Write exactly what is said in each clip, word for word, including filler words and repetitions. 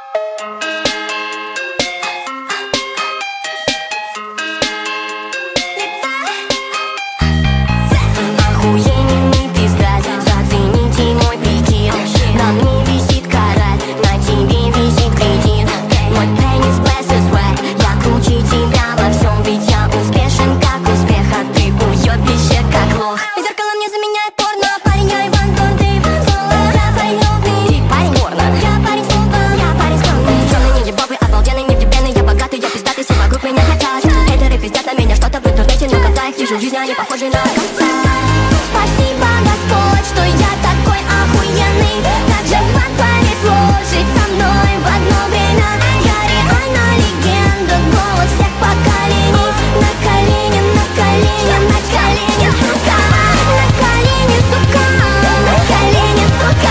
Охуенный пиздец, зацените мой прикид. На мне висит карат, на тебе висит кредит. Мой пенис bless is wet, я круче тебя во всем. Ведь я успешен как успех, а ты уёбище как лох. И зеркало мне заменяет порно. Парень, я Иван Дон, ты Иван Соло. Я парень ровный, ты парень порно. Я парень слова, я парень скромный. Чёрный ниндзя бобы, обалденный, невдебенный. Я богатый, я пиздатый, все вокруг меня хотят. Хейтеры пиздят на меня что-то в интернете, но когда их вижу в жизни, они похожи на конца. Спасибо, Господь, что я такой охуенный. Как же вам повезло жить со мной в одно время. Я реально легенда, голос всех поколений. На колени, на колени, на колени, сука. На колени, сука. На колени, сука.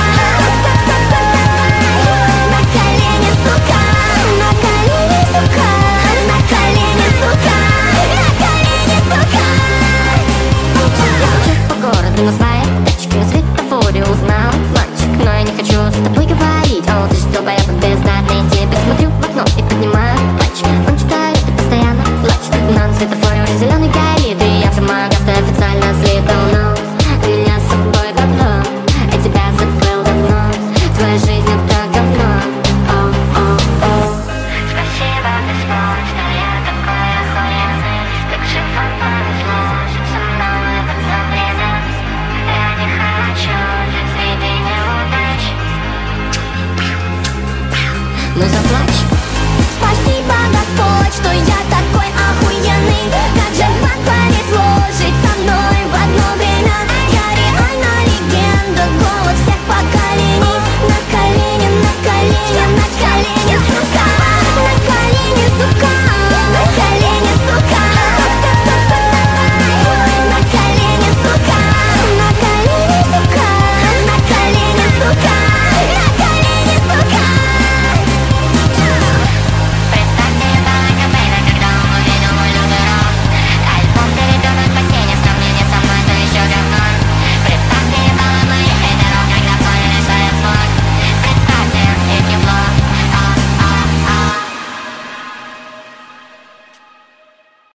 На колени, сука. На колени, сука. На колени, сука. На колени, сука. Я хочу по городу на своей тачке, на светофоре узнал мальчик, но я не хочу с тобой говорить. О, ты что, поэт бездарный, тебе смотрю в окно и поднимаю пальчик. Он читает и постоянно плачет, но на светофоре уже зеленый горит. И я вжимаю газ, ты официально слит давно. У меня с собой говно, я тебя забыл давно. Твоя жизнь это говно. О, о, о. Спасибо, Господь, что я такой охуенный. Как же вам повезло жить со мной в одно время. Я не хочу жить среди неудач. Ну заплачь.